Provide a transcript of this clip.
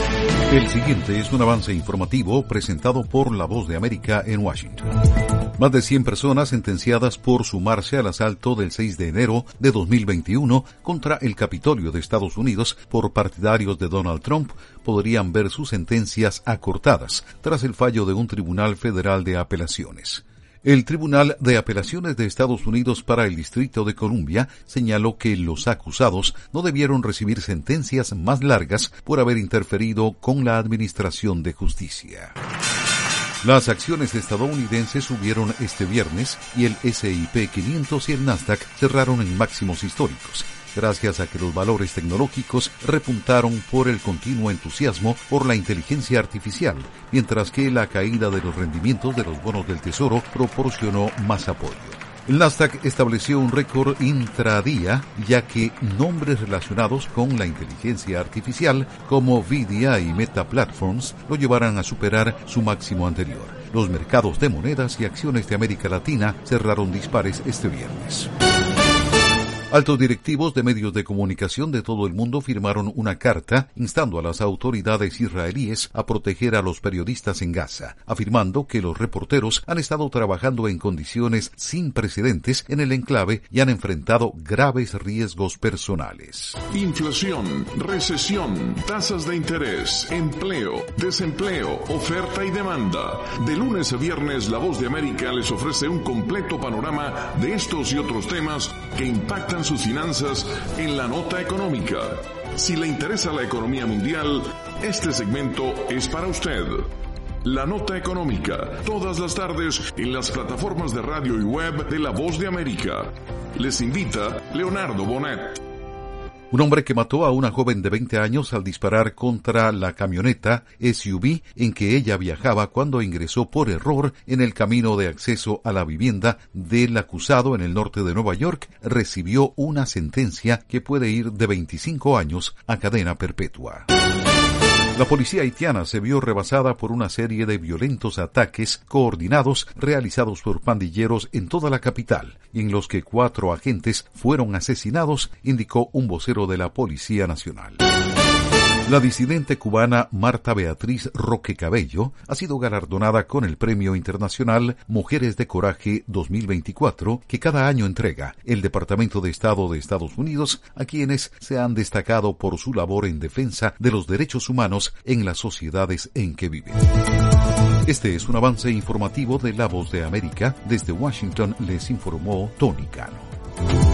El siguiente es un avance informativo presentado por La Voz de América en Washington. Más de 100 personas sentenciadas por sumarse al asalto del 6 de enero de 2021 contra el Capitolio de Estados Unidos por partidarios de Donald Trump podrían ver sus sentencias acortadas tras el fallo de un tribunal federal de apelaciones. El Tribunal de Apelaciones de Estados Unidos para el Distrito de Columbia señaló que los acusados no debieron recibir sentencias más largas por haber interferido con la administración de justicia. Las acciones estadounidenses subieron este viernes y el S&P 500 y el Nasdaq cerraron en máximos históricos, gracias a que los valores tecnológicos repuntaron por el continuo entusiasmo por la inteligencia artificial, mientras que la caída de los rendimientos de los bonos del Tesoro proporcionó más apoyo. El Nasdaq estableció un récord intradía, ya que nombres relacionados con la inteligencia artificial como Nvidia y Meta Platforms lo llevarán a superar su máximo anterior. Los mercados de monedas y acciones de América Latina cerraron dispares este viernes. Altos directivos de medios de comunicación de todo el mundo firmaron una carta instando a las autoridades israelíes a proteger a los periodistas en Gaza, afirmando que los reporteros han estado trabajando en condiciones sin precedentes en el enclave y han enfrentado graves riesgos personales. Inflación, recesión, tasas de interés, empleo, desempleo, oferta y demanda. De lunes a viernes, La Voz de América les ofrece un completo panorama de estos y otros temas que impactan sus finanzas en la nota económica. Si le interesa la economía mundial, este segmento es para usted. La nota económica, todas las tardes en las plataformas de radio y web de La Voz de América. Les invita Leonardo Bonet. Un hombre que mató a una joven de 20 años al disparar contra la camioneta SUV en que ella viajaba cuando ingresó por error en el camino de acceso a la vivienda del acusado en el norte de Nueva York recibió una sentencia que puede ir de 25 años a cadena perpetua. La policía haitiana se vio rebasada por una serie de violentos ataques coordinados realizados por pandilleros en toda la capital, en los que 4 agentes fueron asesinados, indicó un vocero de la Policía Nacional. La disidente cubana Marta Beatriz Roque Cabello ha sido galardonada con el Premio Internacional Mujeres de Coraje 2024 que cada año entrega el Departamento de Estado de Estados Unidos a quienes se han destacado por su labor en defensa de los derechos humanos en las sociedades en que viven. Este es un avance informativo de La Voz de América. Desde Washington les informó Tony Cano.